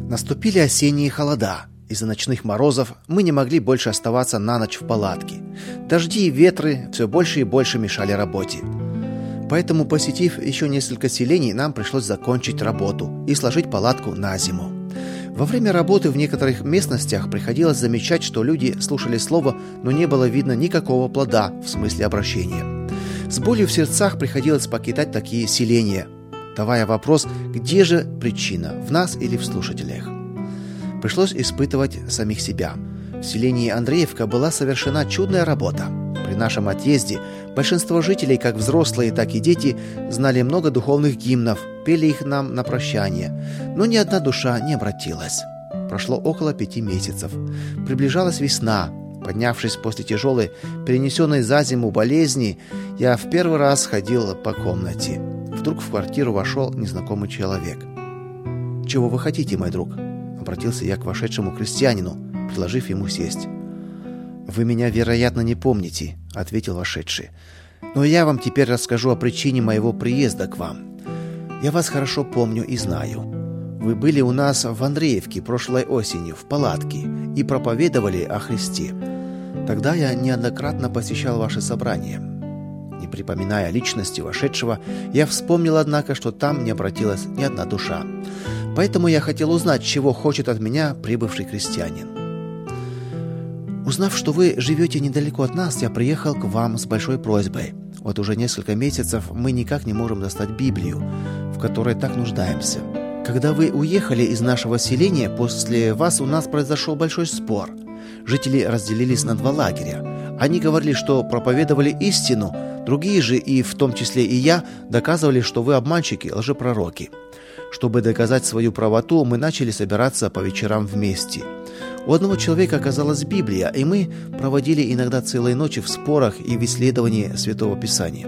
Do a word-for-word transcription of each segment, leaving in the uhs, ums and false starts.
Наступили осенние холода. Из-за ночных морозов мы не могли больше оставаться на ночь в палатке. Дожди и ветры все больше и больше мешали работе. Поэтому, посетив еще несколько селений, нам пришлось закончить работу и сложить палатку на зиму. Во время работы в некоторых местностях приходилось замечать, что люди слушали слово, но не было видно никакого плода в смысле обращения. С болью в сердцах приходилось покидать такие селения, давая вопрос, где же причина, в нас или в слушателях. Пришлось испытывать самих себя. В селении Андреевка была совершена чудная работа. При нашем отъезде большинство жителей, как взрослые, так и дети, знали много духовных гимнов, пели их нам на прощание, но ни одна душа не обратилась. Прошло около пяти месяцев. Приближалась весна. Поднявшись после тяжелой, перенесенной за зиму болезни, я в первый раз ходил по комнате. Вдруг в квартиру вошел незнакомый человек. «Чего вы хотите, мой друг?» — обратился я к вошедшему крестьянину, предложив ему сесть. «Вы меня, вероятно, не помните», — ответил вошедший. «Но я вам теперь расскажу о причине моего приезда к вам. Я вас хорошо помню и знаю. Вы были у нас в Андреевке прошлой осенью в палатке и проповедовали о Христе. Тогда я неоднократно посещал ваши собрания. Не припоминая личности вошедшего, я вспомнил, однако, что там не обратилась ни одна душа. Поэтому я хотел узнать, чего хочет от меня прибывший крестьянин. Узнав, что вы живете недалеко от нас, я приехал к вам с большой просьбой. Вот уже несколько месяцев мы никак не можем достать Библию, в которой так нуждаемся. Когда вы уехали из нашего селения, после вас у нас произошел большой спор. Жители разделились на два лагеря. Они говорили, что проповедовали истину, другие же, и в том числе и я, доказывали, что вы обманщики, лжепророки. Чтобы доказать свою правоту, мы начали собираться по вечерам вместе. У одного человека оказалась Библия, и мы проводили иногда целые ночи в спорах и в исследовании Святого Писания.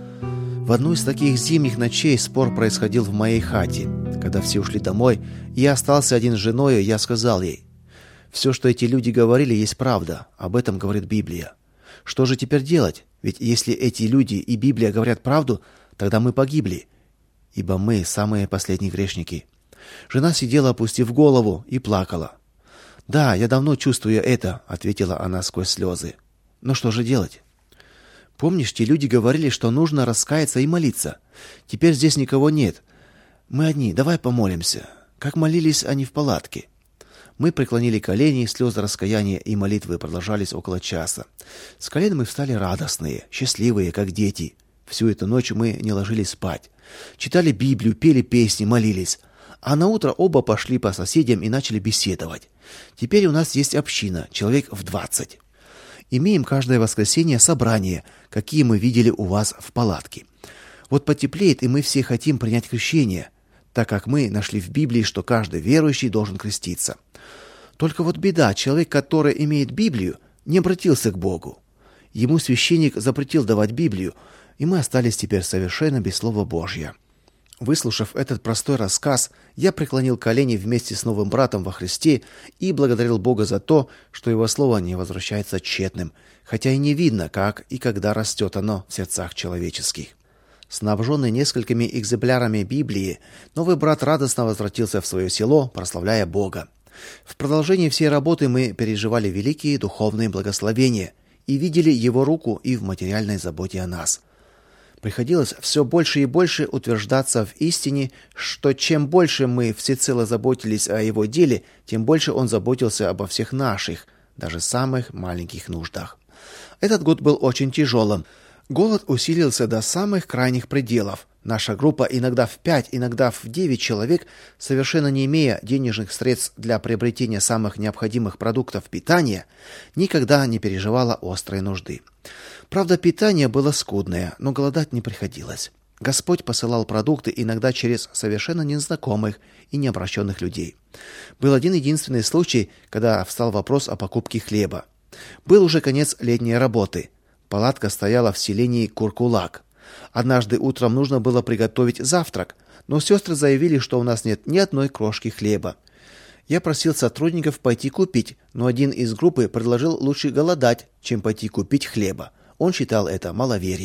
В одну из таких зимних ночей спор происходил в моей хате. Когда все ушли домой, и я остался один с женой, я сказал ей: «Все, что эти люди говорили, есть правда, об этом говорит Библия. Что же теперь делать? Ведь если эти люди и Библия говорят правду, тогда мы погибли, ибо мы самые последние грешники». Жена сидела, опустив голову, и плакала. «Да, я давно чувствую это», — ответила она сквозь слезы. «Но что же делать? Помнишь, те люди говорили, что нужно раскаяться и молиться? Теперь здесь никого нет. Мы одни, давай помолимся. Как молились они в палатке». Мы преклонили колени, слезы раскаяния и молитвы продолжались около часа. С колен мы встали радостные, счастливые, как дети. Всю эту ночь мы не ложились спать. Читали Библию, пели песни, молились. А на утро оба пошли по соседям и начали беседовать. Теперь у нас есть община, человек в двадцать. Имеем каждое воскресенье собрание, какие мы видели у вас в палатке. Вот потеплеет, и мы все хотим принять крещение, так как мы нашли в Библии, что каждый верующий должен креститься. Только вот беда, человек, который имеет Библию, не обратился к Богу. Ему священник запретил давать Библию, и мы остались теперь совершенно без Слова Божьего. Выслушав этот простой рассказ, я преклонил колени вместе с новым братом во Христе и благодарил Бога за то, что Его Слово не возвращается тщетным, хотя и не видно, как и когда растет оно в сердцах человеческих. Снабженный несколькими экземплярами Библии, новый брат радостно возвратился в свое село, прославляя Бога. В продолжении всей работы мы переживали великие духовные благословения и видели Его руку и в материальной заботе о нас. Приходилось все больше и больше утверждаться в истине, что чем больше мы всецело заботились о Его деле, тем больше Он заботился обо всех наших, даже самых маленьких нуждах. Этот год был очень тяжелым. Голод усилился до самых крайних пределов. Наша группа иногда в пять, иногда в девять человек, совершенно не имея денежных средств для приобретения самых необходимых продуктов питания, никогда не переживала острой нужды. Правда, питание было скудное, но голодать не приходилось. Господь посылал продукты иногда через совершенно незнакомых и необращенных людей. Был один единственный случай, когда встал вопрос о покупке хлеба. Был уже конец летней работы. Палатка стояла в селении Куркулак. Однажды утром нужно было приготовить завтрак, но сестры заявили, что у нас нет ни одной крошки хлеба. Я просил сотрудников пойти купить, но один из группы предложил лучше голодать, чем пойти купить хлеба. Он считал это маловерием.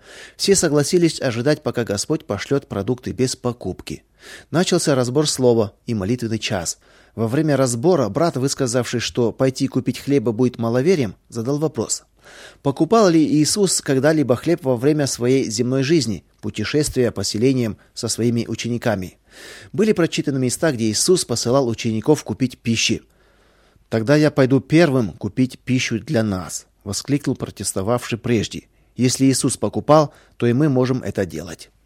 Все согласились ожидать, пока Господь пошлет продукты без покупки. Начался разбор слова и молитвенный час. Во время разбора брат, высказавший, что пойти купить хлеба будет маловерием, задал вопрос: покупал ли Иисус когда-либо хлеб во время своей земной жизни, путешествия по селениям со своими учениками? Были прочитаны места, где Иисус посылал учеников купить пищи. «Тогда я пойду первым купить пищу для нас», — воскликнул протестовавший прежде. «Если Иисус покупал, то и мы можем это делать».